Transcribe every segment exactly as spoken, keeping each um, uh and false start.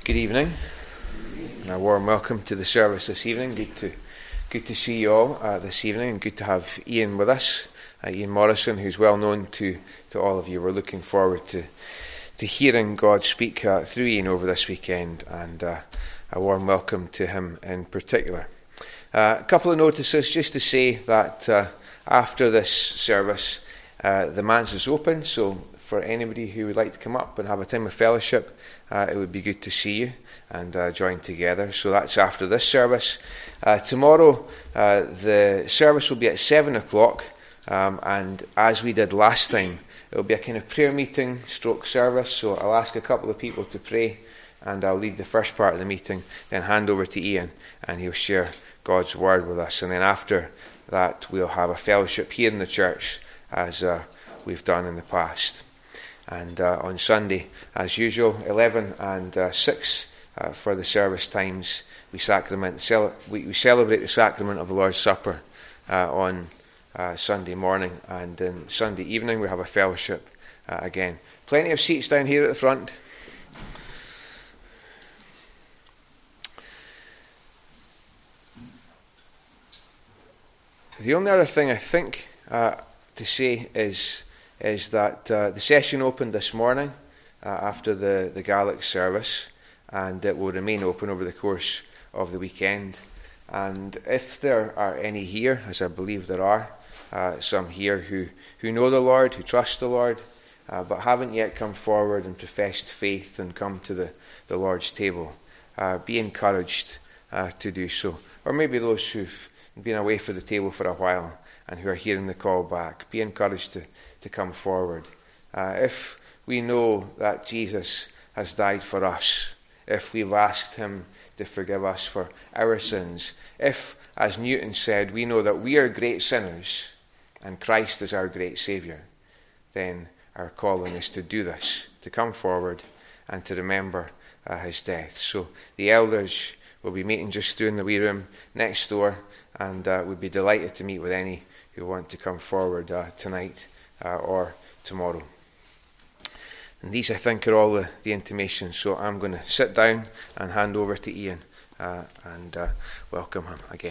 Good evening, and a warm welcome to the service this evening. Good to good to see you all uh, this evening, and good to have Ian with us, uh, Ian Morrison, who's well known to, to all of you. We're looking forward to to hearing God speak uh, through Ian over this weekend, and uh, a warm welcome to him in particular. Uh, a couple of notices just to say that uh, after this service, uh, the manse is open, so for anybody who would like to come up and have a time of fellowship, uh, it would be good to see you and uh, join together. So that's after this service. Uh, tomorrow, uh, the service will be at seven o'clock, um, and as we did last time, it will be a kind of prayer meeting stroke service. So I'll ask a couple of people to pray, and I'll lead the first part of the meeting, then hand over to Ian, and he'll share God's word with us. And then after that, we'll have a fellowship here in the church, as uh, we've done in the past. And uh, on Sunday, as usual, eleven and uh, six uh, for the service times, we sacrament cel- we, we celebrate the sacrament of the Lord's Supper uh, on uh, Sunday morning, and then Sunday evening we have a fellowship uh, again. Plenty of seats down here at the front. The only other thing I think uh, to say is. is that uh, the session opened this morning uh, after the, the Gaelic service, and it will remain open over the course of the weekend. And if there are any here, as I believe there are, uh, some here who, who know the Lord, who trust the Lord, uh, but haven't yet come forward and professed faith and come to the, the Lord's table, uh, be encouraged uh, to do so. Or maybe those who've been away from the table for a while and who are hearing the call back, be encouraged to, to come forward. Uh, if we know that Jesus has died for us, if we've asked him to forgive us for our sins, if, as Newton said, we know that we are great sinners and Christ is our great Saviour, then our calling is to do this, to come forward and to remember uh, his death. So the elders will be meeting just through in the wee room next door, and uh, we'd be delighted to meet with any who want to come forward uh, tonight uh, or tomorrow. And these, I think, are all the, the intimations. So I'm going to sit down and hand over to Ian uh, and uh, welcome him again.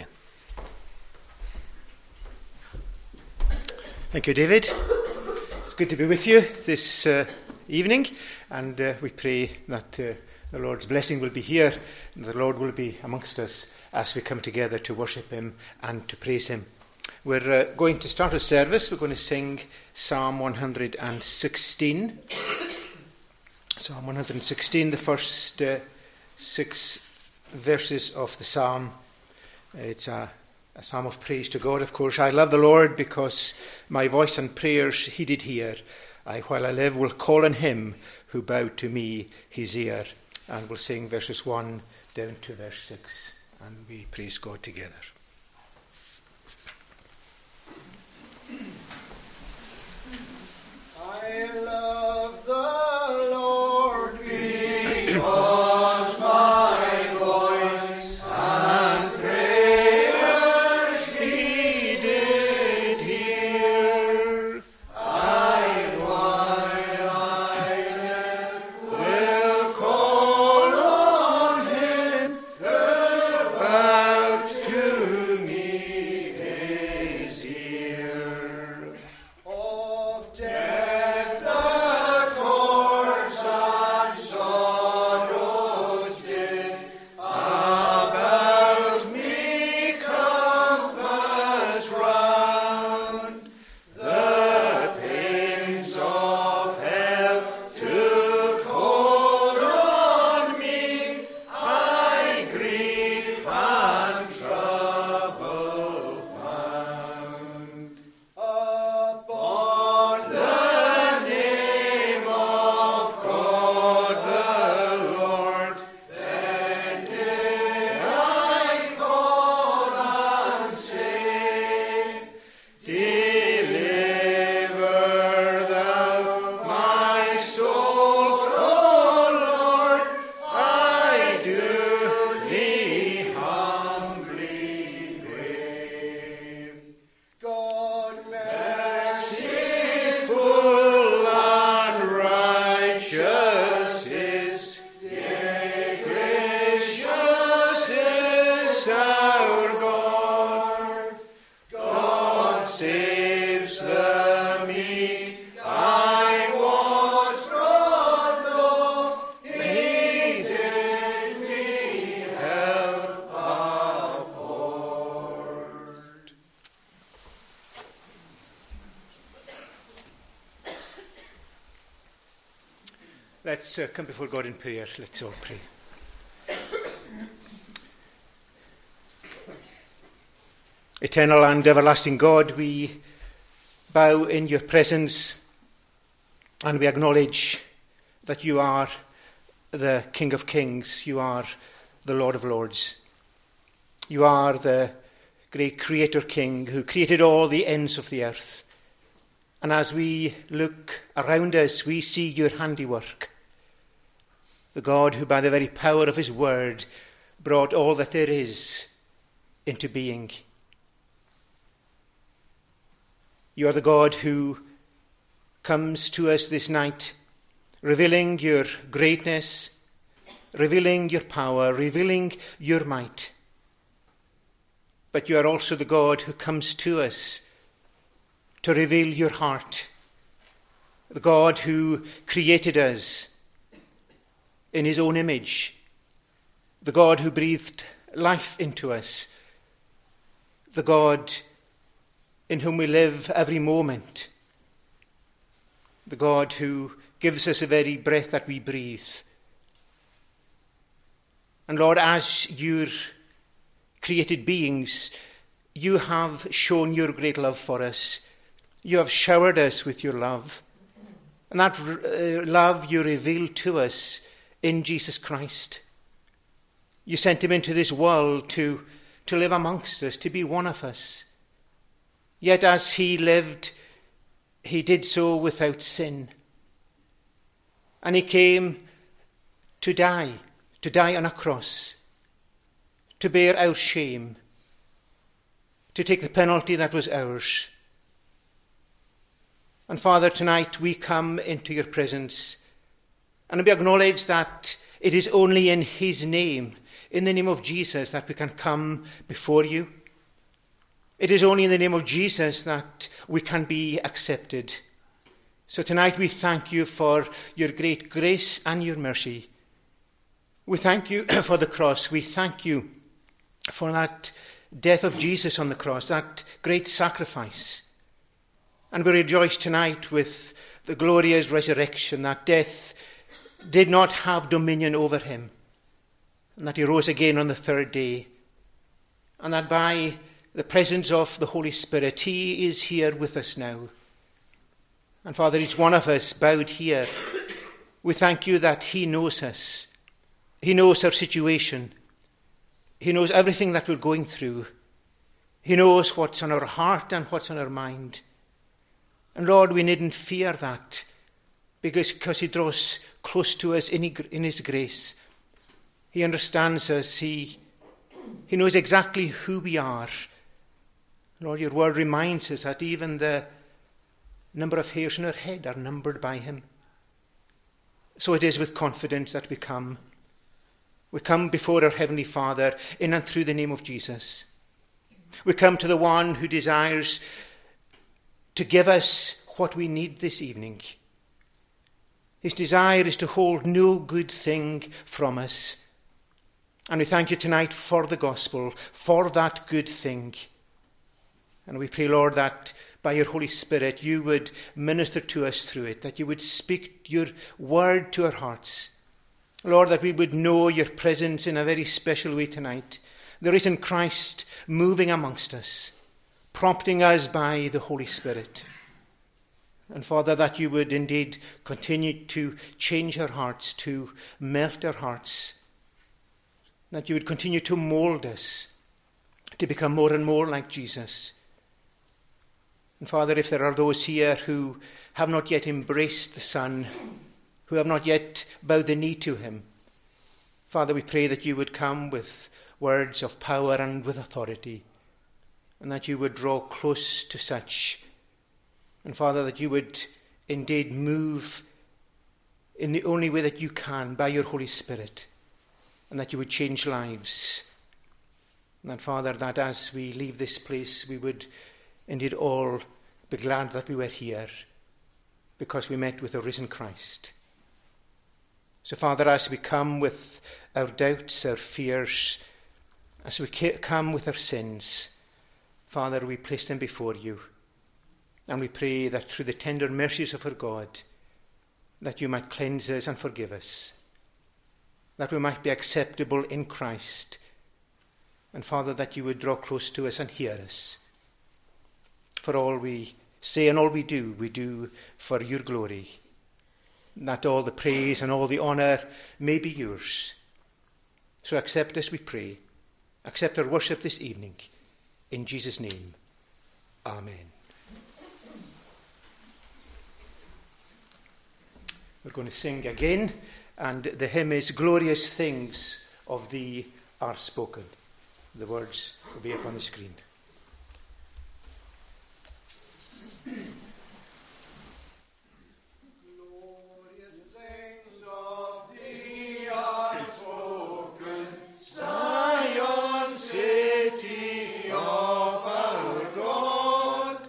Thank you, David. It's good to be with you this uh, evening, and uh, we pray that uh, the Lord's blessing will be here, and the Lord will be amongst us as we come together to worship him and to praise him. We're uh, going to start a service. We're going to sing Psalm one hundred sixteen. Psalm one hundred sixteen, the first uh, six verses of the psalm. It's a, a psalm of praise to God, of course. I love the Lord because my voice and prayers he did hear. I, while I live, will call on him who bowed to me his ear. And we'll sing verses one down to verse six, and we praise God together. I love the Lord because my voice and prayers he did hear. I, while I live, will call on him who bows to me his ear. Of death the let's uh, come before God in prayer. Let's all pray. Eternal and everlasting God, we bow in your presence and we acknowledge that you are the King of Kings, you are the Lord of Lords. You are the great Creator King who created all the ends of the earth. And as we look around us, we see your handiwork. The God who by the very power of his word brought all that there is into being. You are the God who comes to us this night, revealing your greatness, revealing your power, revealing your might. But you are also the God who comes to us to reveal your heart. The God who created us in his own image. The God who breathed life into us. The God in whom we live every moment. The God who gives us the very breath that we breathe. And Lord, as your created beings, you have shown your great love for us. You have showered us with your love. And that uh, love you revealed to us in Jesus Christ. You sent him into this world to, to live amongst us, to be one of us. Yet as he lived, he did so without sin. And he came to die, to die on a cross, to bear our shame, to take the penalty that was ours. And Father, tonight we come into your presence and we acknowledge that it is only in his name, in the name of Jesus, that we can come before you. It is only in the name of Jesus that we can be accepted. So tonight we thank you for your great grace and your mercy. We thank you for the cross. We thank you for that death of Jesus on the cross, that great sacrifice. And we rejoice tonight with the glorious resurrection, that death did not have dominion over him, and that he rose again on the third day, and that by the presence of the Holy Spirit, he is here with us now. And Father, each one of us bowed here, we thank you that he knows us. He knows our situation. He knows everything that we're going through. He knows what's on our heart and what's on our mind. And Lord, we needn't fear that, because, because he draws close to us in, in his grace. He understands us. He, he knows exactly who we are. Lord, your word reminds us that even the number of hairs on our head are numbered by him. So it is with confidence that we come. We come before our Heavenly Father in and through the name of Jesus. We come to the one who desires to give us what we need this evening. His desire is to hold no good thing from us. And we thank you tonight for the gospel, for that good thing. And we pray, Lord, that by your Holy Spirit you would minister to us through it, that you would speak your word to our hearts. Lord, that we would know your presence in a very special way tonight. The risen Christ moving amongst us, prompting us by the Holy Spirit. And Father, that you would indeed continue to change our hearts, to melt our hearts. That you would continue to mold us to become more and more like Jesus. And Father, if there are those here who have not yet embraced the Son, who have not yet bowed the knee to him, Father, we pray that you would come with words of power and with authority, and that you would draw close to such. And Father, that you would indeed move in the only way that you can, by your Holy Spirit, and that you would change lives. And that, Father, that as we leave this place, we would indeed all be glad that we were here, because we met with the risen Christ. So, Father, as we come with our doubts, our fears, as we come with our sins, Father, we place them before you. And we pray that through the tender mercies of our God, that you might cleanse us and forgive us, that we might be acceptable in Christ. And Father, that you would draw close to us and hear us. For all we say and all we do, we do for your glory. That all the praise and all the honour may be yours. So accept us, we pray. Accept our worship this evening. In Jesus' name, amen. We're going to sing again, and the hymn is Glorious Things of Thee Are Spoken. The words will be up on the screen. Glorious things of Thee are spoken, Zion, city of our God,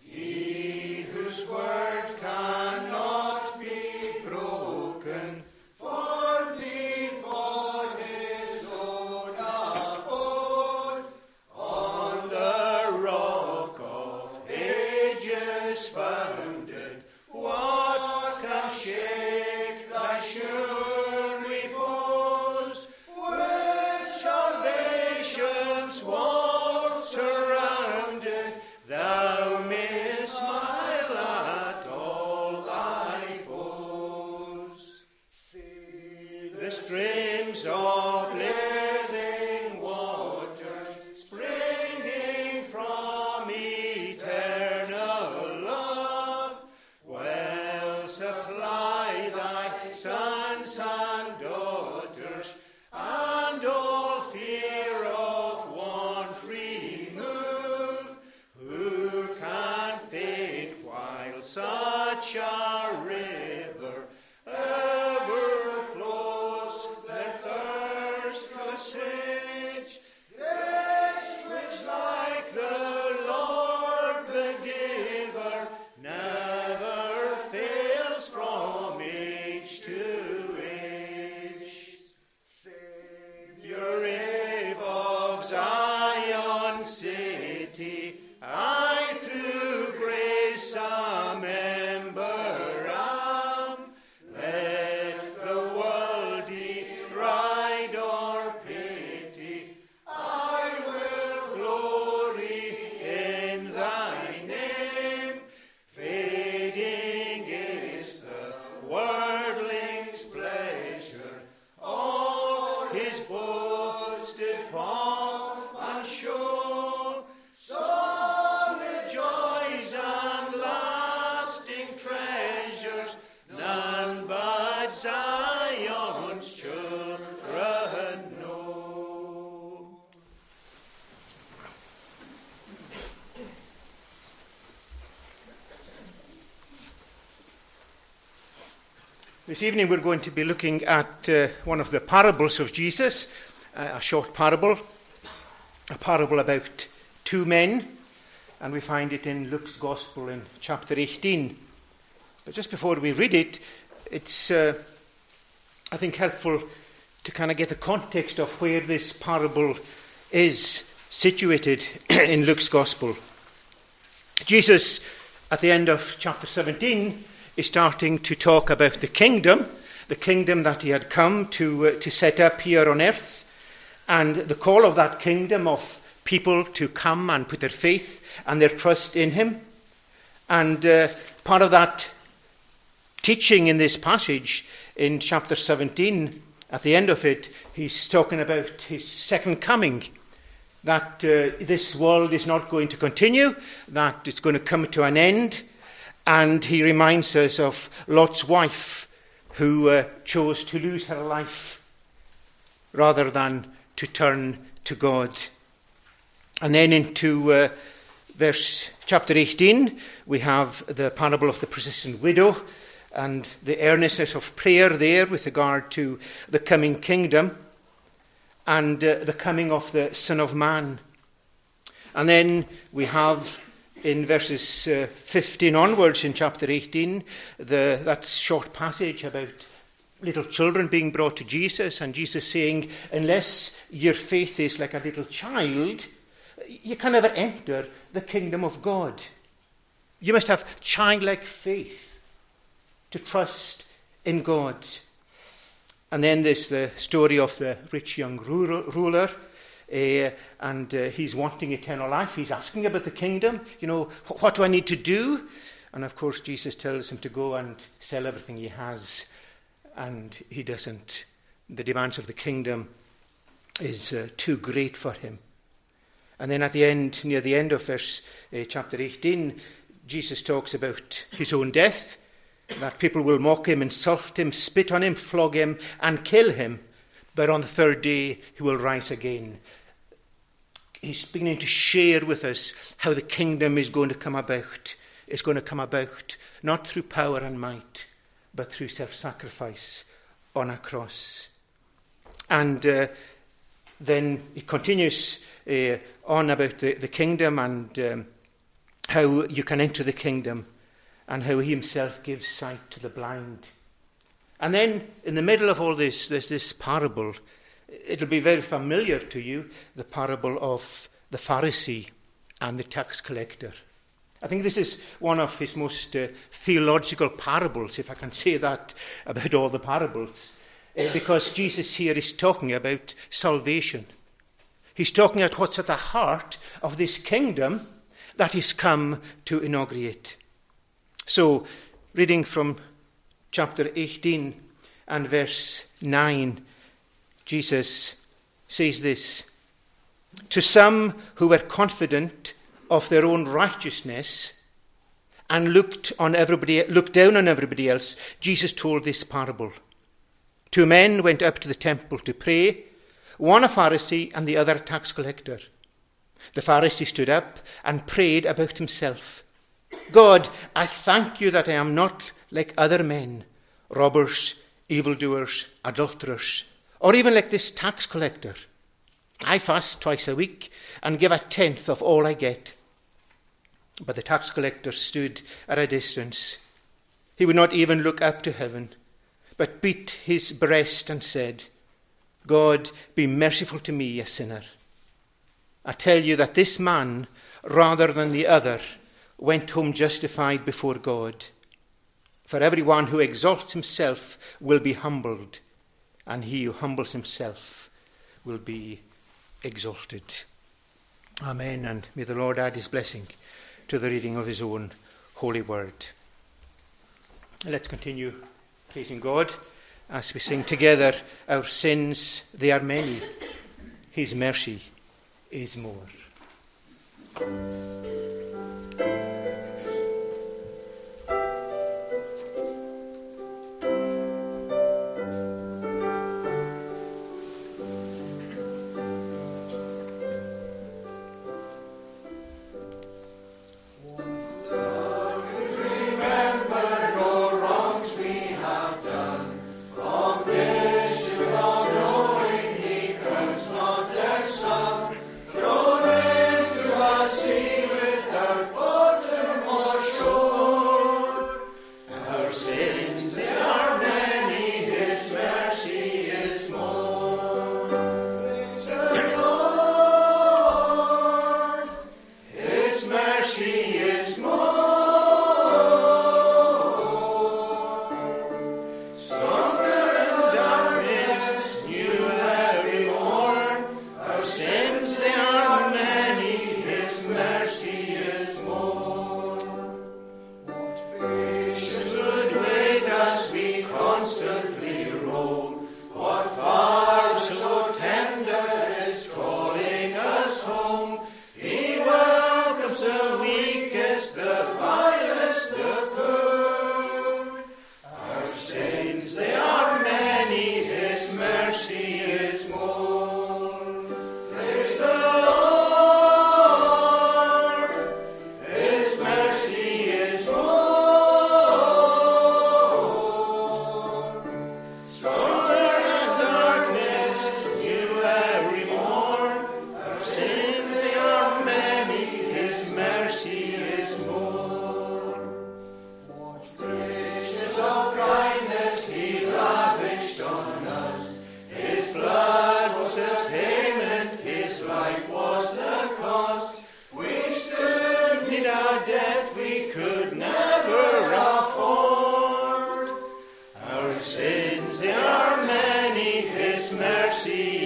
He whose word cannot be broken, formed thee for His own abode, on the rock of ages founded. What can shake thy sure repose? With salvation's walls surrounded, thou mayst smile at all thy foes. See the streams of living water springing from eternal love. Well supply thy sons and daughters, and all fear of want remove. Who can faint while such a river ever flows? Their thirst assuage, grace which like the Lord the giver never fails from age to age. Savior Eve of Zion city, I through grace a member am. Let the world deride or pity, I will glory in thy name. Fading is the worldling's pleasure, all his boasted pomp and show. Solid joys and lasting treasures, none but Zion's children know. This evening we're going to be looking at uh, one of the parables of Jesus, uh, a short parable, a parable about two men, and we find it in Luke's Gospel in chapter eighteen. But just before we read it, it's, uh, I think, helpful to kind of get the context of where this parable is situated in Luke's Gospel. Jesus, at the end of chapter seventeen, is starting to talk about the kingdom, the kingdom that he had come to, uh, to set up here on earth, and the call of that kingdom of people to come and put their faith and their trust in him. And uh, part of that teaching in this passage in chapter seventeen, at the end of it, he's talking about his second coming, that uh, this world is not going to continue, that it's going to come to an end. And he reminds us of Lot's wife, who uh, chose to lose her life rather than to turn to God. And then into uh, verse chapter eighteen, we have the parable of the persistent widow and the earnestness of prayer there with regard to the coming kingdom and uh, the coming of the Son of Man. And then we have in verses uh, fifteen onwards in chapter eighteen, the, that short passage about little children being brought to Jesus, and Jesus saying, unless your faith is like a little child, you can never enter the kingdom of God. You must have childlike faith to trust in God. And then there's the story of the rich young ruler, uh, and uh, he's wanting eternal life. He's asking about the kingdom. You know, what do I need to do? And of course, Jesus tells him to go and sell everything he has, and he doesn't. The demands of the kingdom is uh, too great for him. And then at the end, near the end of verse uh, chapter eighteen, Jesus talks about his own death, that people will mock him, insult him, spit on him, flog him, and kill him. But on the third day, he will rise again. He's beginning to share with us how the kingdom is going to come about. It's going to come about not through power and might, but through self-sacrifice on a cross. And uh, then he continues uh, on about the, the kingdom and um, how you can enter the kingdom, and how he himself gives sight to the blind. And then, in the middle of all this, there's this parable. It'll be very familiar to you, the parable of the Pharisee and the tax collector. I think this is one of his most uh, theological parables, if I can say that about all the parables, uh, because Jesus here is talking about salvation. He's talking about what's at the heart of this kingdom that he's come to inaugurate. So, reading from chapter eighteen and verse nine, Jesus says this: "To some who were confident of their own righteousness and looked on everybody, looked down on everybody else, Jesus told this parable. Two men went up to the temple to pray, one a Pharisee and the other a tax collector. The Pharisee stood up and prayed about himself. 'God, I thank you that I am not like other men, robbers, evildoers, adulterers, or even like this tax collector. I fast twice a week and give a tenth of all I get.' But the tax collector stood at a distance. He would not even look up to heaven, but beat his breast and said, 'God, be merciful to me, a sinner.' I tell you that this man, rather than the other, went home justified before God. For everyone who exalts himself will be humbled, and he who humbles himself will be exalted." Amen, and may the Lord add his blessing to the reading of his own holy word. Let's continue praising God as we sing together, "Our sins, they are many, his mercy is more." See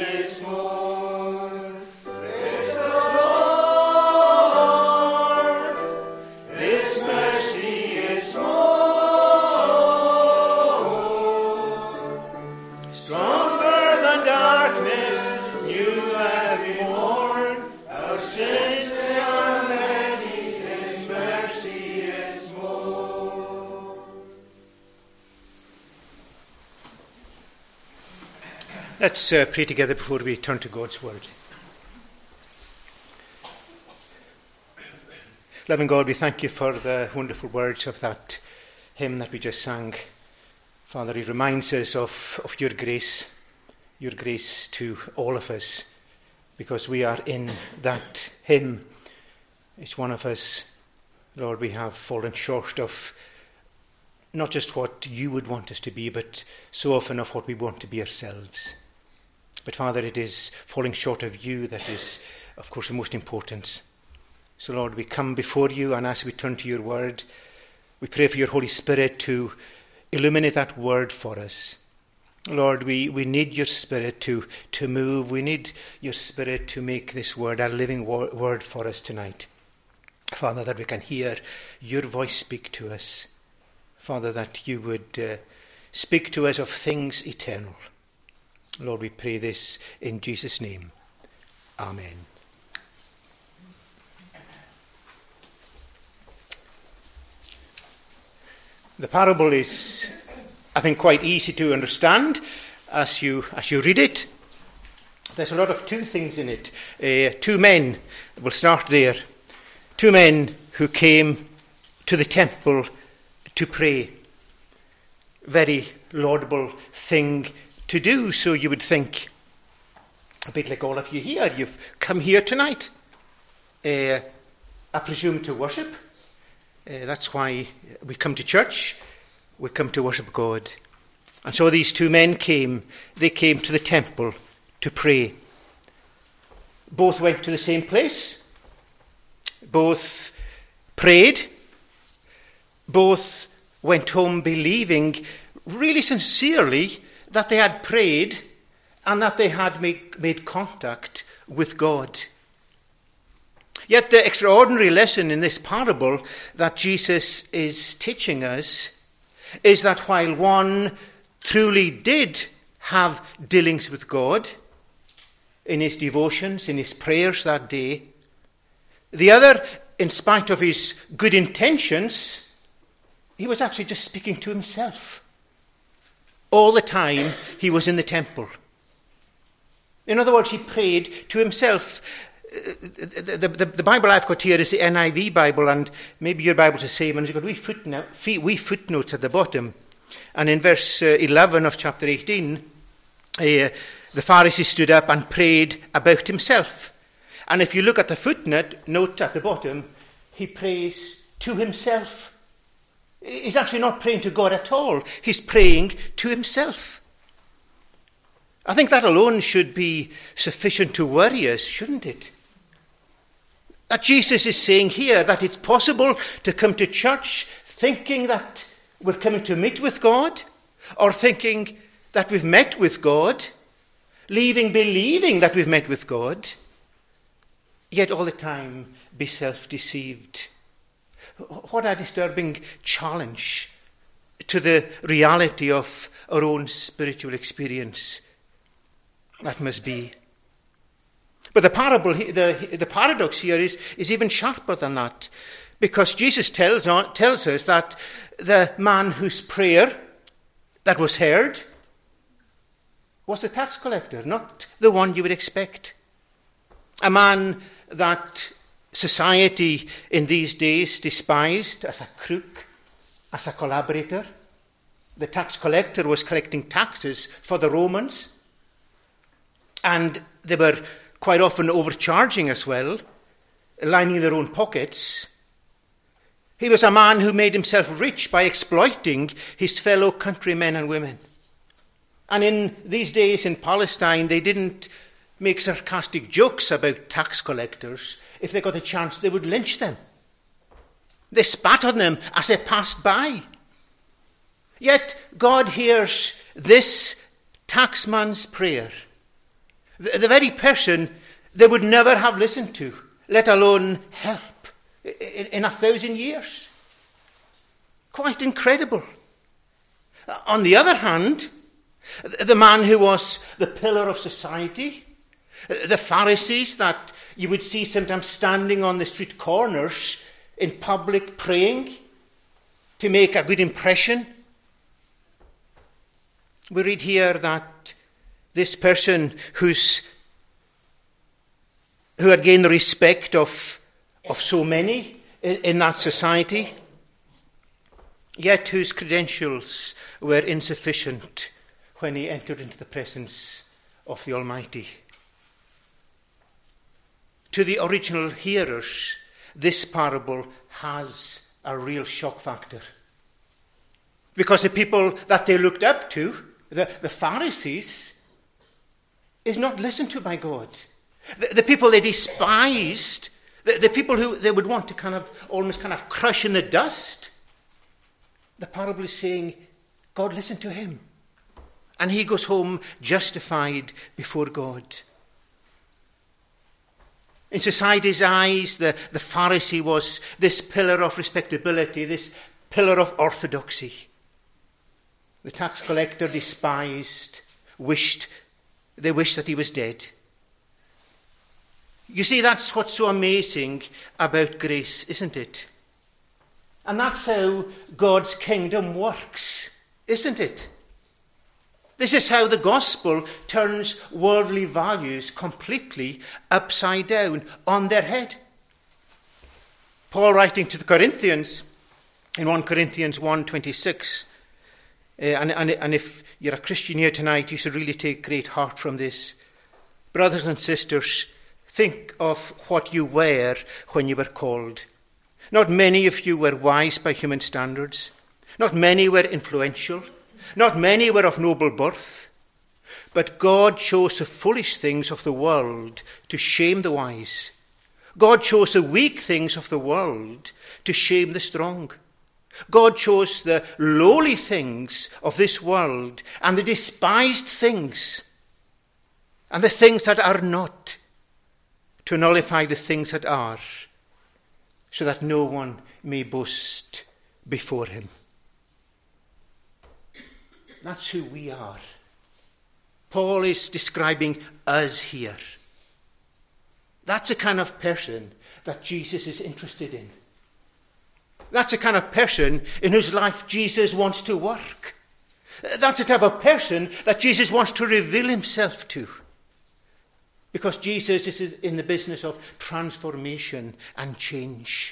is more. Praise the Lord. His mercy is more. Stronger than darkness, new every morn. Our sins are many, His mercy is more. Let's uh, pray together before we turn to God's word. Loving God, we thank you for the wonderful words of that hymn that we just sang. Father, it reminds us of, of your grace, your grace to all of us, because we are in that hymn. Each one of us, Lord, we have fallen short of not just what you would want us to be, but so often of what we want to be ourselves. But Father, it is falling short of you that is, of course, the most important. So Lord, we come before you, and as we turn to your word, we pray for your Holy Spirit to illuminate that word for us. Lord, we, we need your Spirit to, to move. We need your Spirit to make this word a living wor- word for us tonight. Father, that we can hear your voice speak to us. Father, that you would uh, speak to us of things eternal. Lord, we pray this in Jesus' name. Amen. The parable is, I think, quite easy to understand as you as you read it. There's a lot of two things in it. Uh, two men, we'll start there. Two men who came to the temple to pray. Very laudable thing to do, so you would think. A bit like all of you here. You've come here tonight, uh, I presume, to worship. Uh, that's why we come to church. We come to worship God. And so these two men came. They came to the temple to pray. Both went to the same place. Both prayed. Both went home believing really sincerely that they had prayed and that they had make, made contact with God. Yet the extraordinary lesson in this parable that Jesus is teaching us is that while one truly did have dealings with God in his devotions, in his prayers that day, the other, in spite of his good intentions, he was actually just speaking to himself all the time he was in the temple. In other words, he prayed to himself. The, the, the, the Bible I've got here is the N I V Bible, and maybe your Bible's the same, and it's got wee, footnote, wee footnotes at the bottom. And in verse uh, eleven of chapter eighteen, uh, the Pharisee stood up and prayed about himself. And if you look at the footnote note at the bottom, he prays to himself. He's actually not praying to God at all. He's praying to himself. I think that alone should be sufficient to worry us, shouldn't it? That Jesus is saying here that it's possible to come to church thinking that we're coming to meet with God, or thinking that we've met with God, leaving believing that we've met with God, yet all the time be self-deceived. What a disturbing challenge to the reality of our own spiritual experience that must be. But the parable, the, the paradox here is, is even sharper than that, because Jesus tells, on, tells us that the man whose prayer that was heard was the tax collector, not the one you would expect. A man that society in these days despised as a crook, as a collaborator. The tax collector was collecting taxes for the Romans, and they were quite often overcharging as well, lining their own pockets. He was a man who made himself rich by exploiting his fellow countrymen and women. And in these days in Palestine, they didn't make sarcastic jokes about tax collectors. If they got a chance, they would lynch them. They spat on them as they passed by. Yet God hears this taxman's prayer, The, the very person they would never have listened to, let alone help, in, in a thousand years. Quite incredible. On the other hand, the man who was the pillar of society, the Pharisees that you would see sometimes standing on the street corners in public praying to make a good impression. We read here that this person who's, who had gained the respect of, of so many in, in that society, yet whose credentials were insufficient when he entered into the presence of the Almighty. To the original hearers, this parable has a real shock factor. Because the people that they looked up to, the, the Pharisees, is not listened to by God. The, the people they despised, the, the people who they would want to kind of almost kind of crush in the dust, the parable is saying, God listened to him. And he goes home justified before God. In society's eyes, the, the Pharisee was this pillar of respectability, this pillar of orthodoxy. The tax collector despised, wished, they wished that he was dead. You see, that's what's so amazing about grace, isn't it? And that's how God's kingdom works, isn't it? This is how the gospel turns worldly values completely upside down, on their head. Paul, writing to the Corinthians, in First Corinthians one twenty-six, uh, and, and, and if you're a Christian here tonight, you should really take great heart from this. Brothers and sisters, think of what you were when you were called. Not many of you were wise by human standards. Not many were influential. Not many were of noble birth, but God chose the foolish things of the world to shame the wise. God chose the weak things of the world to shame the strong. God chose the lowly things of this world and the despised things and the things that are not to nullify the things that are, so that no one may boast before him. That's who we are. Paul is describing us here. That's the kind of person that Jesus is interested in. That's the kind of person in whose life Jesus wants to work. That's the type of person that Jesus wants to reveal himself to. Because Jesus is in the business of transformation and change.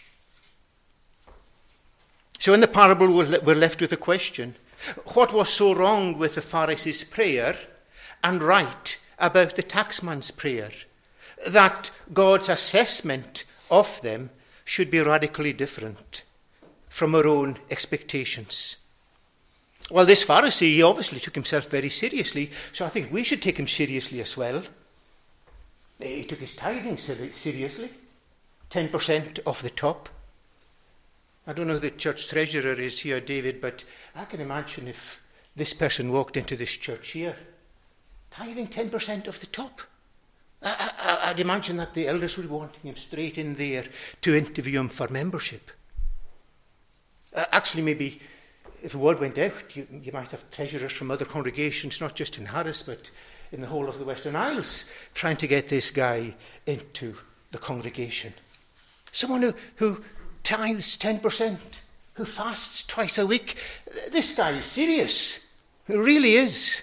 So in the parable, we're left with a question. What was so wrong with the Pharisees' prayer and right about the taxman's prayer, that God's assessment of them should be radically different from our own expectations? Well, this Pharisee, he obviously took himself very seriously, so I think we should take him seriously as well. He took his tithing seriously, ten percent of the top. I don't know who the church treasurer is here, David, but I can imagine if this person walked into this church here, tithing ten percent of the top. I, I, I'd imagine that the elders would be wanting him straight in there to interview him for membership. Uh, actually, maybe if the word went out, you, you might have treasurers from other congregations, not just in Harris, but in the whole of the Western Isles, trying to get this guy into the congregation. Someone who... who tithes ten percent, who fasts twice a week. This guy is serious. He really is.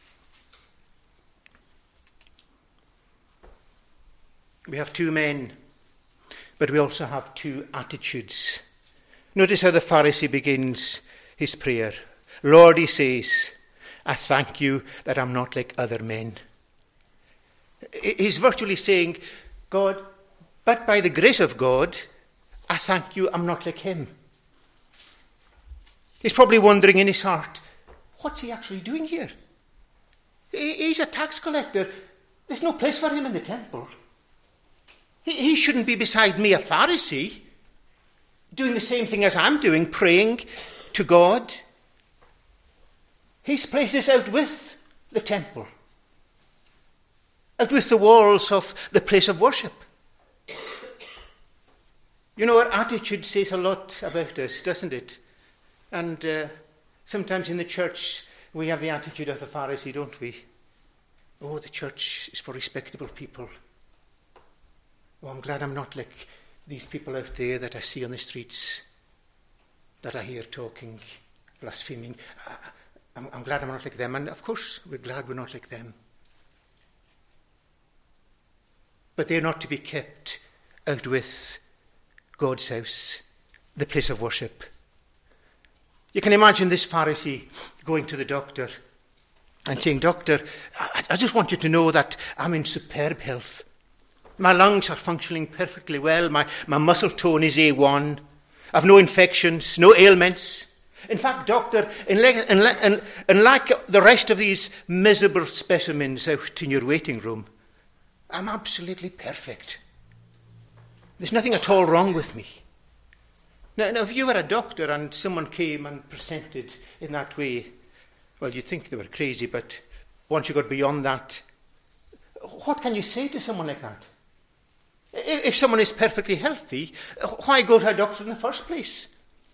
We have two men, but we also have two attitudes. Notice how the Pharisee begins his prayer. Lord, he says, I thank you that I'm not like other men. He's virtually saying, God, but by the grace of God, I thank you, I'm not like him. He's probably wondering in his heart, what's he actually doing here? He's a tax collector. There's no place for him in the temple. He shouldn't be beside me, a Pharisee, doing the same thing as I'm doing, praying to God. His place is out with the temple. outwith the walls of the place of worship. You know, our attitude says a lot about us, doesn't it? And uh, sometimes in the church we have the attitude of the Pharisee, don't we? Oh, the church is for respectable people. Oh, I'm glad I'm not like these people out there that I see on the streets, that I hear talking, blaspheming. Uh, I'm, I'm glad I'm not like them. And of course, we're glad we're not like them. But they're not to be kept out with God's house, the place of worship. You can imagine this Pharisee going to the doctor and saying, Doctor, I, I just want you to know that I'm in superb health. My lungs are functioning perfectly well. My, my muscle tone is A one. I've no infections, no ailments. In fact, doctor, unlike, unlike, unlike the rest of these miserable specimens out in your waiting room, I'm absolutely perfect. There's nothing at all wrong with me. Now, now, if you were a doctor and someone came and presented in that way, well, you'd think they were crazy, but once you got beyond that, what can you say to someone like that? If someone is perfectly healthy, why go to a doctor in the first place?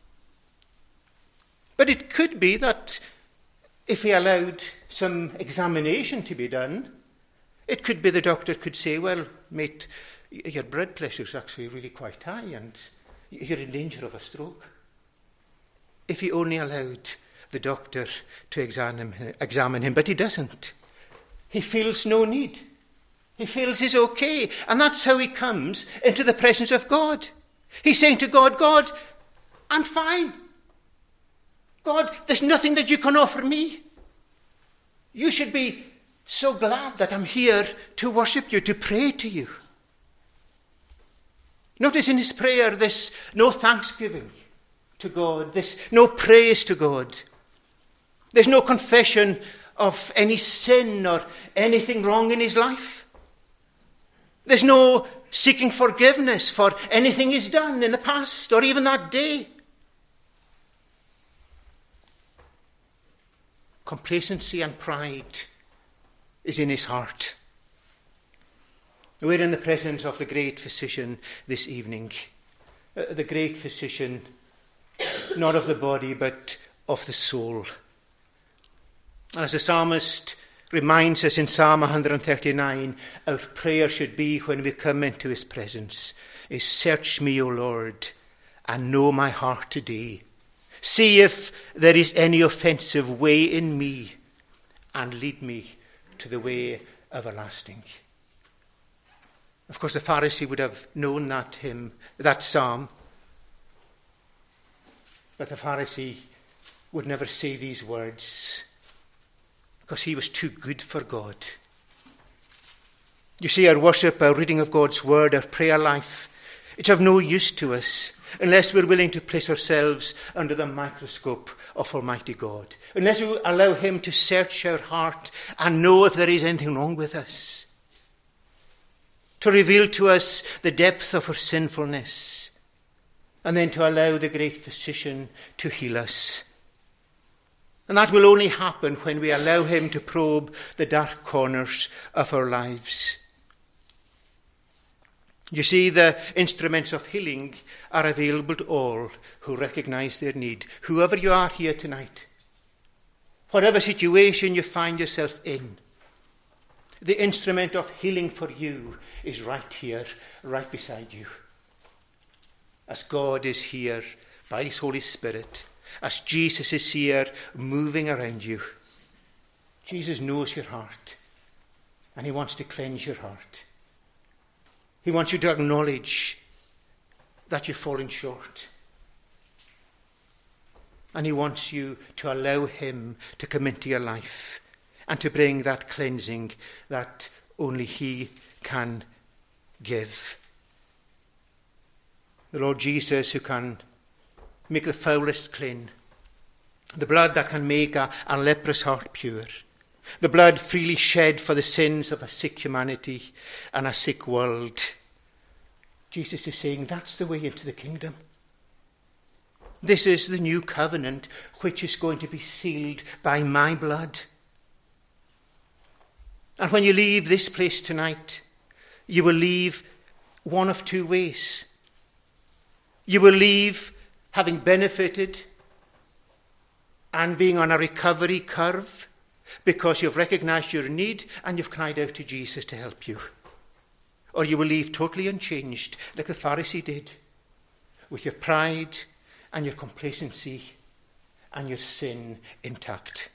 But it could be that if he allowed some examination to be done, it could be the doctor could say, well, mate, your blood pressure is actually really quite high and you're in danger of a stroke. If he only allowed the doctor to examine, examine him, but he doesn't. He feels no need. He feels he's okay. And that's how he comes into the presence of God. He's saying to God, God, I'm fine. God, there's nothing that you can offer me. You should be so glad that I'm here to worship you, to pray to you. Notice in his prayer this no thanksgiving to God, this no praise to God. There's no confession of any sin or anything wrong in his life. There's no seeking forgiveness for anything he's done in the past or even that day. Complacency and pride is in his heart. We're in the presence of the great physician this evening. Uh, the great physician, not of the body, but of the soul. And as the psalmist reminds us in Psalm one thirty-nine, our prayer should be when we come into his presence is, search me, O Lord, and know my heart today. See if there is any offensive way in me, and lead me to the way everlasting. Of course, the Pharisee would have known that hymn, that psalm. But the Pharisee would never say these words because he was too good for God. You see, our worship, our reading of God's word, our prayer life, it's of no use to us unless we're willing to place ourselves under the microscope of Almighty God, unless we allow him to search our heart and know if there is anything wrong with us, to reveal to us the depth of our sinfulness, and then to allow the great physician to heal us. And that will only happen when we allow him to probe the dark corners of our lives. You see, the instruments of healing are available to all who recognize their need. Whoever you are here tonight, whatever situation you find yourself in, the instrument of healing for you is right here, right beside you. As God is here by his Holy Spirit, as Jesus is here moving around you, Jesus knows your heart and he wants to cleanse your heart. He wants you to acknowledge that you've fallen short. And he wants you to allow him to come into your life and to bring that cleansing that only he can give. The Lord Jesus, who can make the foulest clean, the blood that can make a, a leprous heart pure, the blood freely shed for the sins of a sick humanity and a sick world. Jesus is saying that's the way into the kingdom. This is the new covenant which is going to be sealed by my blood. And when you leave this place tonight, you will leave one of two ways. You will leave having benefited and being on a recovery curve because you've recognized your need and you've cried out to Jesus to help you. Or you will leave totally unchanged, like the Pharisee did, with your pride and your complacency and your sin intact.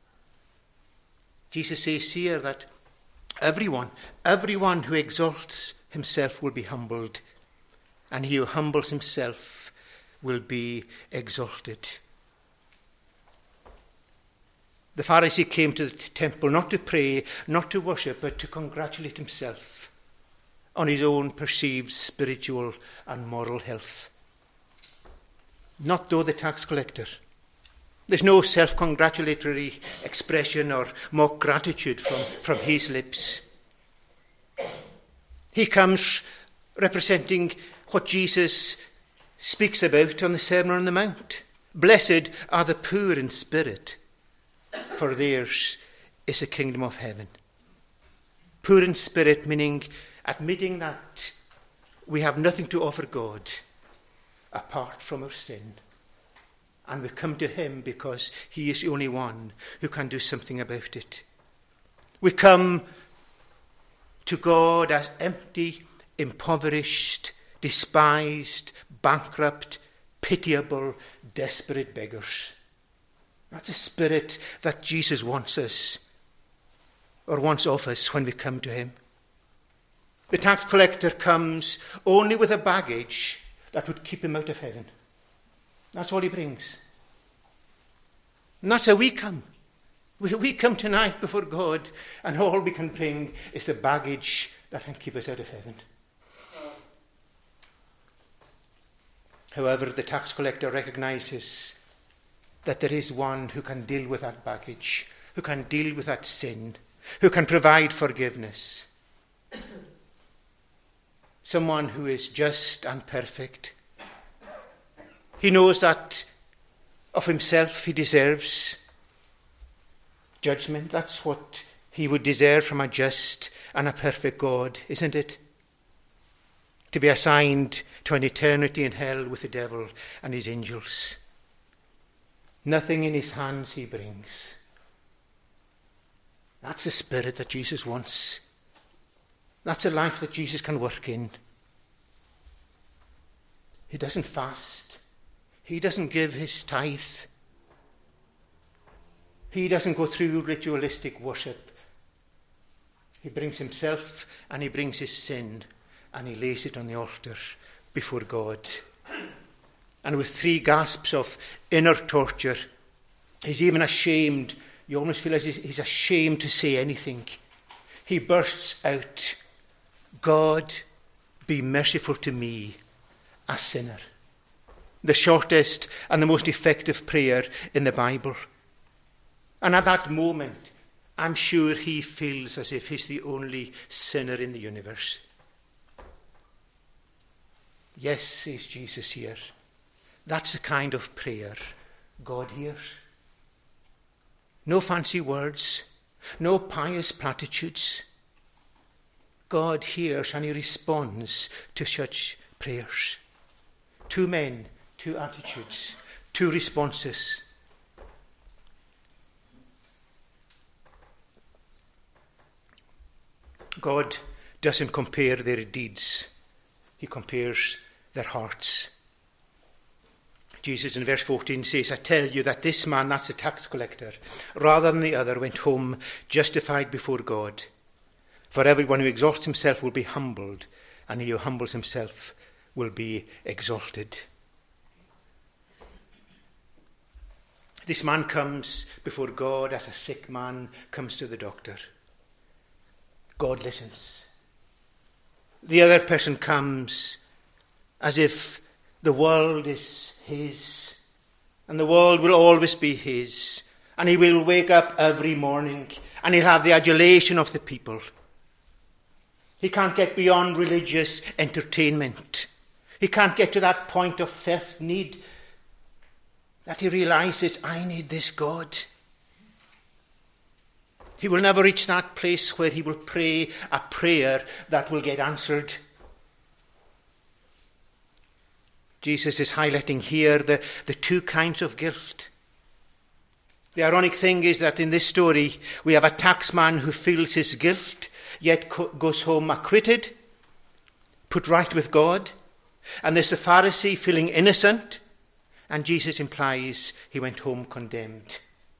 Jesus says here that everyone, everyone who exalts himself will be humbled, and he who humbles himself will be exalted. The Pharisee came to the temple not to pray, not to worship, but to congratulate himself on his own perceived spiritual and moral health. Not though the tax collector. There's no self-congratulatory expression or mock gratitude from, from his lips. He comes representing what Jesus speaks about on the Sermon on the Mount. Blessed are the poor in spirit, for theirs is the kingdom of heaven. Poor in spirit, meaning admitting that we have nothing to offer God apart from our sin. And we come to him because he is the only one who can do something about it. We come to God as empty, impoverished, despised, bankrupt, pitiable, desperate beggars. That's a spirit that Jesus wants us, or wants of us when we come to him. The tax collector comes only with a baggage that would keep him out of heaven. That's all he brings. And that's how we come. We, we come tonight before God, and all we can bring is the baggage that can keep us out of heaven. However, the tax collector recognizes that there is one who can deal with that baggage, who can deal with that sin, who can provide forgiveness. Someone who is just and perfect. He knows that of himself he deserves judgment. That's what he would deserve from a just and a perfect God, isn't it? To be assigned to an eternity in hell with the devil and his angels. Nothing in his hands he brings. That's the spirit that Jesus wants. That's a life that Jesus can work in. He doesn't fast. He doesn't give his tithe. He doesn't go through ritualistic worship. He brings himself and he brings his sin and he lays it on the altar before God. And with three gasps of inner torture, he's even ashamed. You almost feel as he's ashamed to say anything. He bursts out, God, be merciful to me, a sinner. The shortest and the most effective prayer in the Bible. And at that moment, I'm sure he feels as if he's the only sinner in the universe. Yes, says Jesus here, that's the kind of prayer God hears. No fancy words, no pious platitudes. God hears and he responds to such prayers. Two men, two attitudes, two responses. God doesn't compare their deeds. He compares their hearts. Jesus in verse fourteen says, I tell you that this man, that's the tax collector, rather than the other, went home justified before God. For everyone who exalts himself will be humbled, and he who humbles himself will be exalted. This man comes before God as a sick man comes to the doctor. God listens. The other person comes as if the world is his, and the world will always be his, and he will wake up every morning, and he'll have the adulation of the people. He can't get beyond religious entertainment. He can't get to that point of felt need that he realizes, I need this God. He will never reach that place where he will pray a prayer that will get answered. Jesus is highlighting here the, the two kinds of guilt. The ironic thing is that in this story we have a taxman who feels his guilt, yet co- goes home acquitted, put right with God. And there's the Pharisee feeling innocent, and Jesus implies he went home condemned.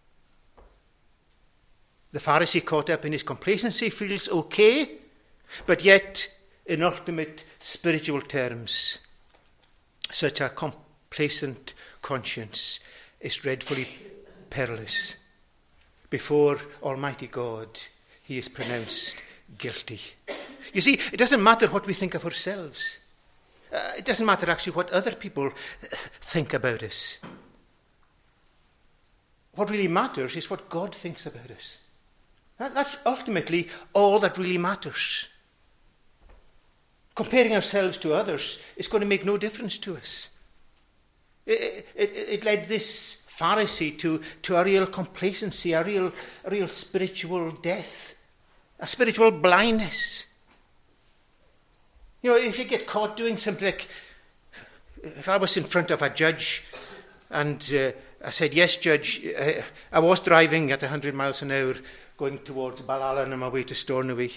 The Pharisee, caught up in his complacency, feels okay, but yet, in ultimate spiritual terms, such a complacent conscience is dreadfully perilous. Before Almighty God, he is pronounced guilty. You see, it doesn't matter what we think of ourselves. Uh, it doesn't matter actually what other people think about us. What really matters is what God thinks about us. That, that's ultimately all that really matters. Comparing ourselves to others is going to make no difference to us. It, it, it led this Pharisee to, to a real complacency, a real, a real spiritual death, a spiritual blindness. You know, if you get caught doing something like, if I was in front of a judge and uh, I said, yes, judge, uh, I was driving at one hundred miles an hour going towards Ballallan on my way to Stornoway.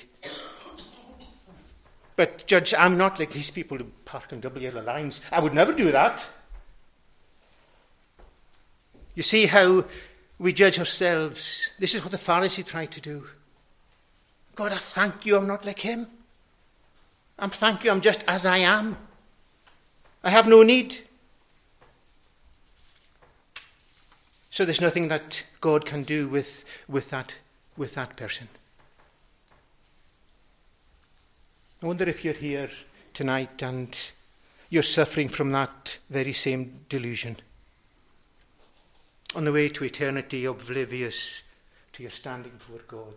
But, judge, I'm not like these people who park on double yellow lines. I would never do that. You see how we judge ourselves. This is what the Pharisee tried to do. God, I thank you I'm not like him. I'm thank you I'm just as I am. I have no need. So there's nothing that God can do with, with that with that person. I wonder if you're here tonight and you're suffering from that very same delusion. On the way to eternity, oblivious to your standing before God.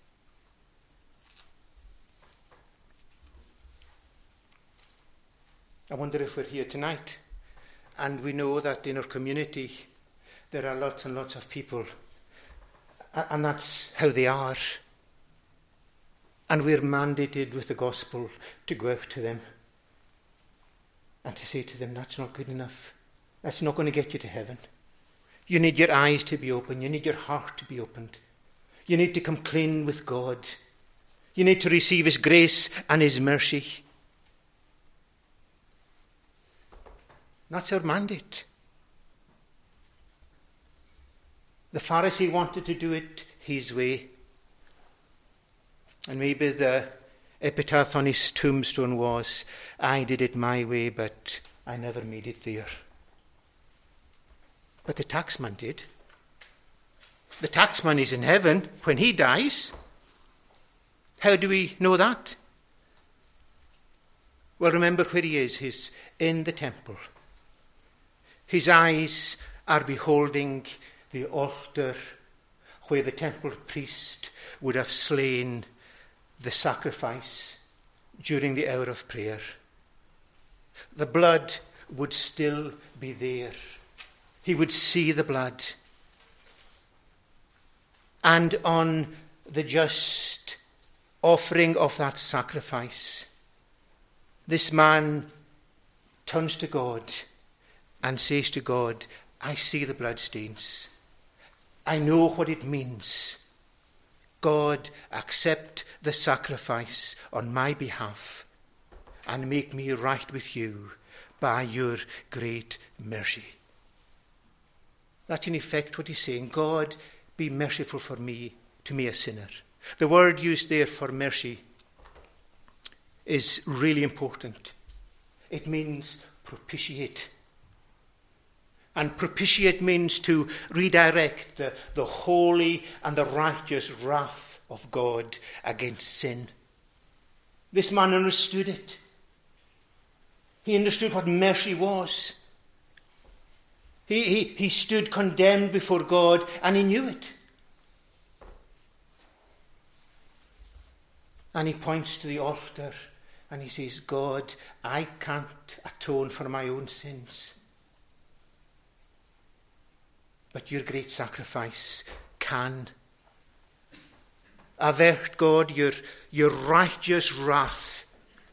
I wonder if we're here tonight and we know that in our community there are lots and lots of people, and that's how they are. And we're mandated with the gospel to go out to them and to say to them, that's not good enough. That's not going to get you to heaven. You need your eyes to be open. You need your heart to be opened. You need to come clean with God. You need to receive his grace and his mercy. That's our mandate. The Pharisee wanted to do it his way. And maybe the epitaph on his tombstone was, I did it my way, but I never made it there. But the taxman did. The taxman is in heaven when he dies. How do we know that? Well, remember where he is. He's in the temple. His eyes are beholding the altar where the temple priest would have slain the sacrifice during the hour of prayer. The blood would still be there. He would see the blood. And on the just offering of that sacrifice, this man turns to God and says to God, I see the bloodstains. I know what it means. God, accept the sacrifice on my behalf and make me right with you by your great mercy. That's in effect what he's saying. God, be merciful for me, to me a sinner. The word used there for mercy is really important. It means propitiate. And propitiate means to redirect the, the holy and the righteous wrath of God against sin. This man understood it. He understood what mercy was. He, he, he stood condemned before God and he knew it. And he points to the altar and he says, God, I can't atone for my own sins. But your great sacrifice can. Avert, God, your, your righteous wrath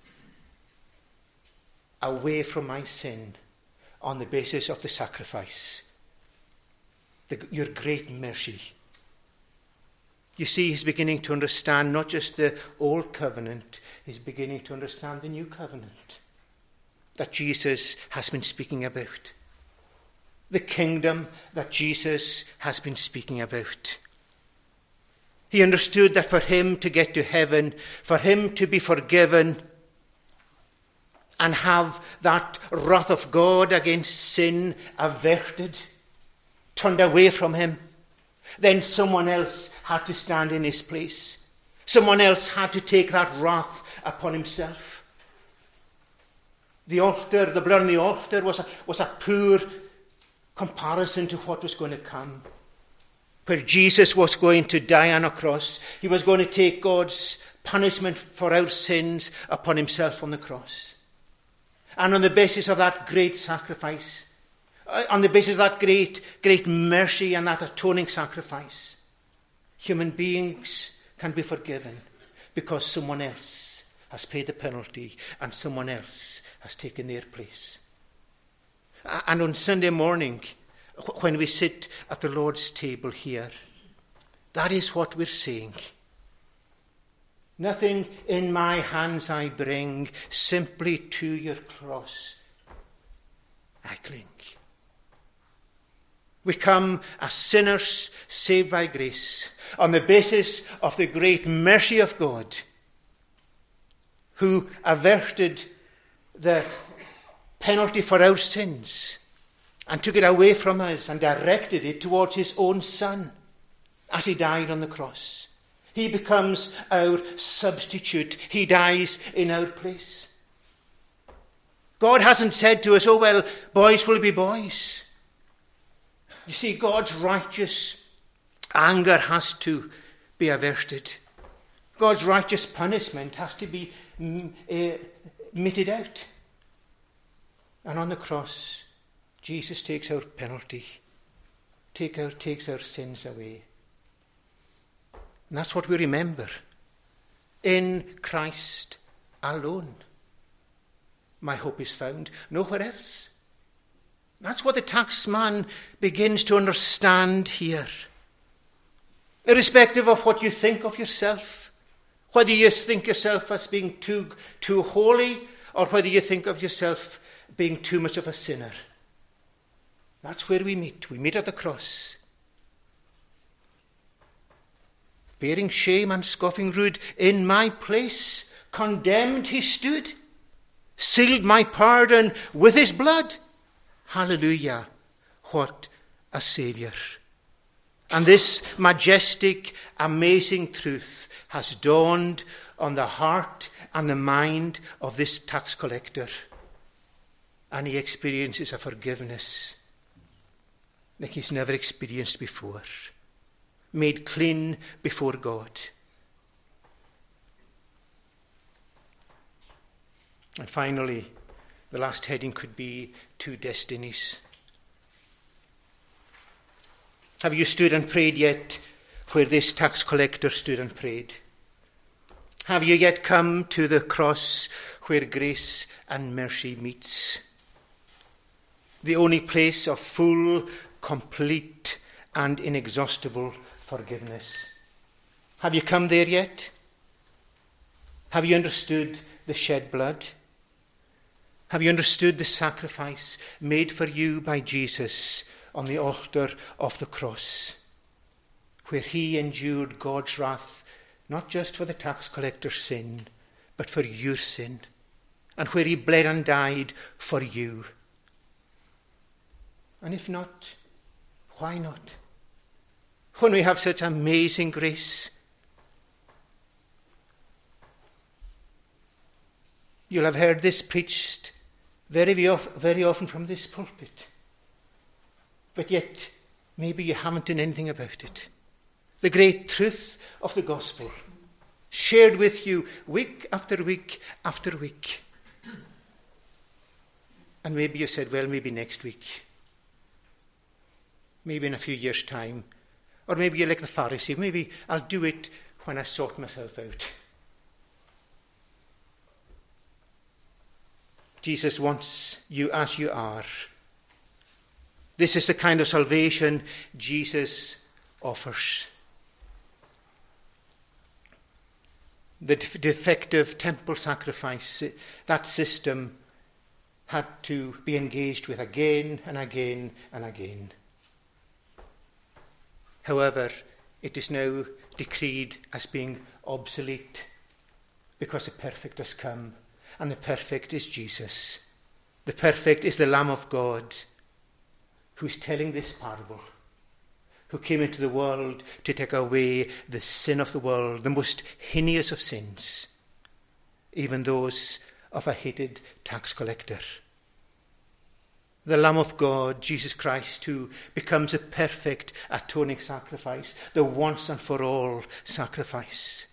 away from my sin on the basis of the sacrifice. The, your great mercy. You see, he's beginning to understand not just the old covenant, he's beginning to understand the new covenant that Jesus has been speaking about. The kingdom that Jesus has been speaking about. He understood that for him to get to heaven, for him to be forgiven and have that wrath of God against sin averted, turned away from him, then someone else had to stand in his place. Someone else had to take that wrath upon himself. The altar, the blood on the altar was a, was a poor comparison to what was going to come. Where Jesus was going to die on a cross. He was going to take God's punishment for our sins upon himself on the cross. And on the basis of that great sacrifice, on the basis of that great, great mercy and that atoning sacrifice, human beings can be forgiven because someone else has paid the penalty and someone else has taken their place. And on Sunday morning, when we sit at the Lord's table here, that is what we're saying. Nothing in my hands I bring, simply to your cross I cling. We come as sinners saved by grace on the basis of the great mercy of God, who averted the penalty for our sins and took it away from us and directed it towards his own Son as he died on the cross. He becomes our substitute. He dies in our place. God hasn't said to us, oh, well, boys will be boys. You see, God's righteous anger has to be averted. God's righteous punishment has to be mm, uh, meted out. And on the cross, Jesus takes our penalty, take our, takes our sins away. And that's what we remember. In Christ alone, my hope is found. Nowhere else. That's what the taxman begins to understand here. Irrespective of what you think of yourself, whether you think yourself as being too, too holy, or whether you think of yourself being too much of a sinner. That's where we meet. We meet at the cross. Bearing shame and scoffing rude, in my place, condemned he stood, sealed my pardon with his blood. Hallelujah, what a Saviour. And this majestic, amazing truth has dawned on the heart and the mind of this tax collector. And he experiences a forgiveness like he's never experienced before. Made clean before God. And finally, the last heading could be two destinies. Have you stood and prayed yet where this tax collector stood and prayed? Have you yet come to the cross where grace and mercy meets? The only place of full, complete, and inexhaustible forgiveness. Have you come there yet? Have you understood the shed blood? Have you understood the sacrifice made for you by Jesus on the altar of the cross, where he endured God's wrath, not just for the tax collector's sin, but for your sin, and where he bled and died for you? And if not, why not? When we have such amazing grace, you'll have heard this preached very, very often from this pulpit. But yet, maybe you haven't done anything about it. The great truth of the gospel, shared with you week after week after week. And maybe you said, well, maybe next week. Maybe in a few years' time. Or maybe you're like the Pharisee. Maybe I'll do it when I sort myself out. Jesus wants you as you are. This is the kind of salvation Jesus offers. The de- defective temple sacrifice, that system had to be engaged with again and again and again. However, it is now decreed as being obsolete because the perfect has come, and the perfect is Jesus. The perfect is the Lamb of God who is telling this parable, who came into the world to take away the sin of the world, the most heinous of sins, even those of a hated tax collector. The Lamb of God, Jesus Christ, who becomes a perfect atoning sacrifice, the once and for all sacrifice.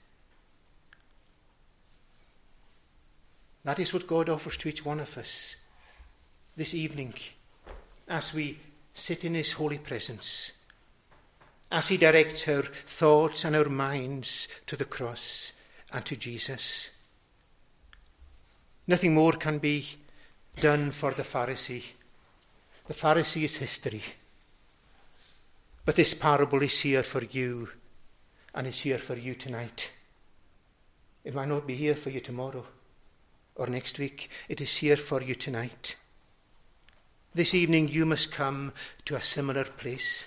That is what God offers to each one of us this evening as we sit in his holy presence, as he directs our thoughts and our minds to the cross and to Jesus. Nothing more can be done for the Pharisee. The Pharisee is history. But this parable is here for you, and it's here for you tonight. It might not be here for you tomorrow or next week. It is here for you tonight. This evening you must come to a similar place.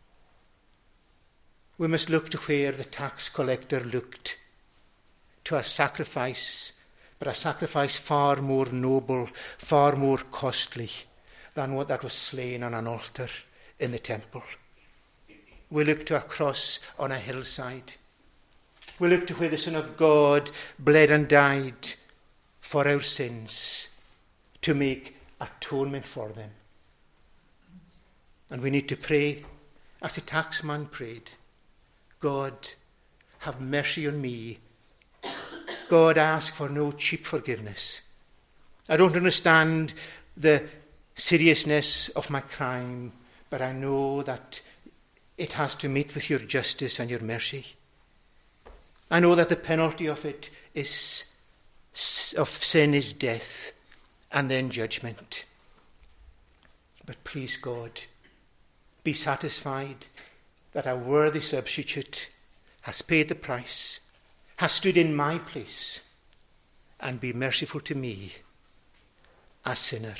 We must look to where the tax collector looked, to a sacrifice, but a sacrifice far more noble, far more costly than what that was slain on an altar in the temple. We look to a cross on a hillside. We look to where the Son of God bled and died for our sins to make atonement for them. And we need to pray as the taxman prayed, God, have mercy on me. God, ask for no cheap forgiveness. I don't understand the seriousness of my crime, but I know that it has to meet with your justice and your mercy. I know that the penalty of it is of sin is death and then judgment. But please, God, be satisfied that a worthy substitute has paid the price, has stood in my place, and be merciful to me, a sinner.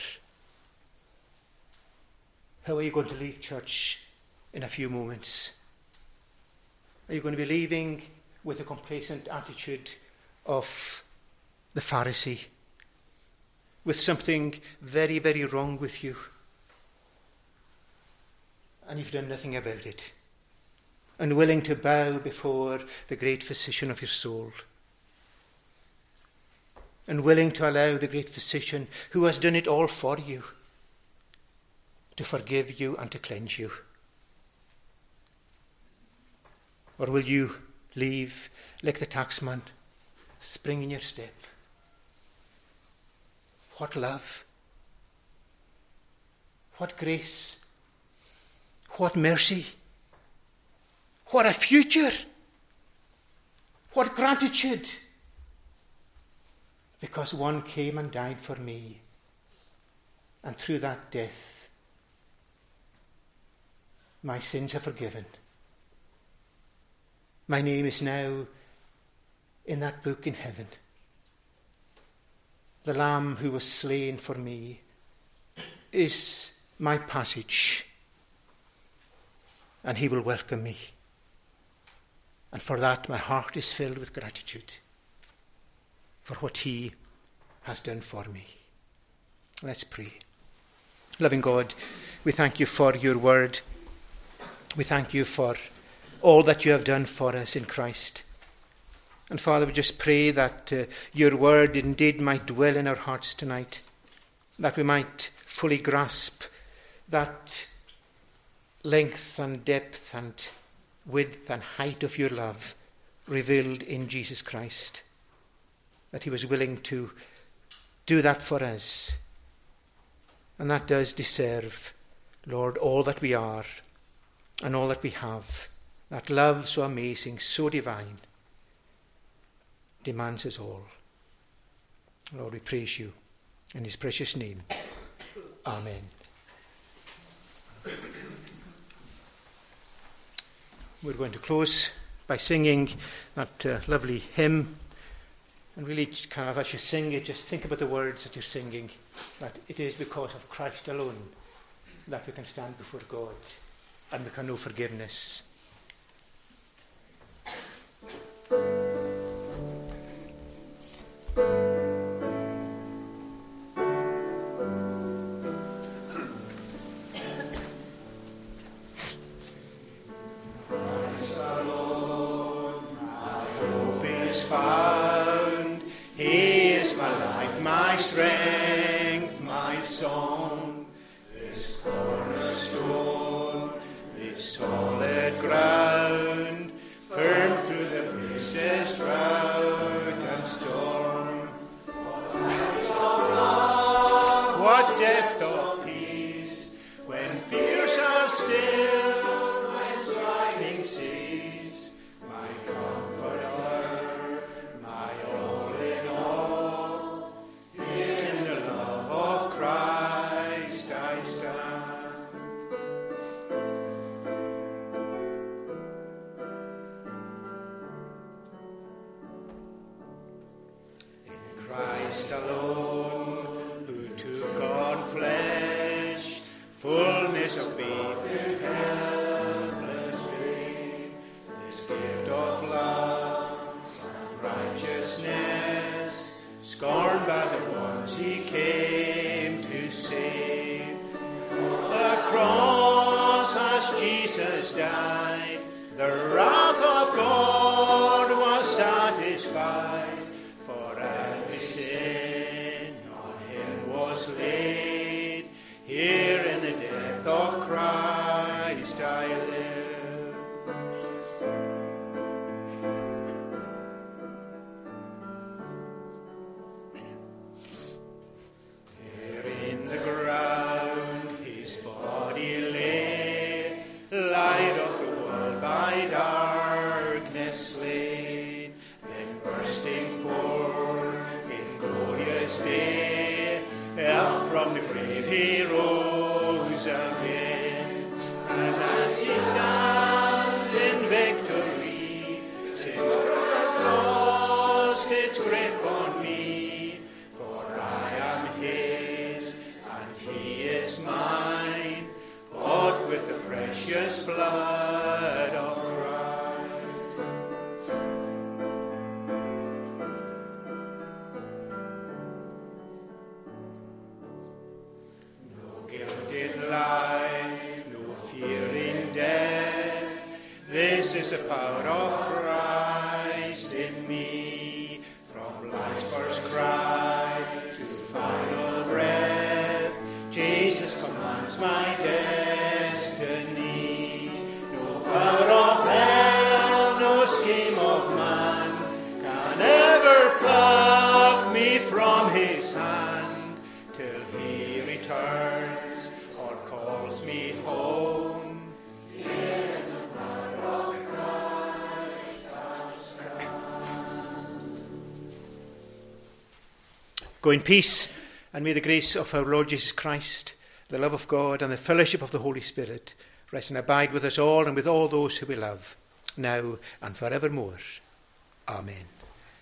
How are you going to leave church in a few moments? Are you going to be leaving with a complacent attitude of the Pharisee, with something very, very wrong with you, and you've done nothing about it, unwilling to bow before the great physician of your soul, unwilling to allow the great physician who has done it all for you to forgive you and to cleanse you? Or will you leave like the taxman, spring in your step? What love, what grace, what mercy, what a future, what gratitude, because one came and died for me, and through that death my sins are forgiven. My name is now in that book in heaven. The Lamb who was slain for me is my passage, and he will welcome me. And for that my heart is filled with gratitude for what he has done for me. Let's pray. Loving God, we thank you for your word. We thank you for all that you have done for us in Christ. And Father, we just pray that uh, your word indeed might dwell in our hearts tonight, that we might fully grasp that length and depth and width and height of your love revealed in Jesus Christ, that he was willing to do that for us. And that does deserve, Lord, all that we are and all that we have, that love so amazing, so divine, demands us all. Lord, we praise you in his precious name. Amen. We're going to close by singing that uh, lovely hymn. And really, kind of, as you sing it, just think about the words that you're singing. That it is because of Christ alone that we can stand before God and we can know forgiveness. Go in peace, and may the grace of our Lord Jesus Christ, the love of God, and the fellowship of the Holy Spirit rest and abide with us all and with all those who we love, now and forevermore. Amen.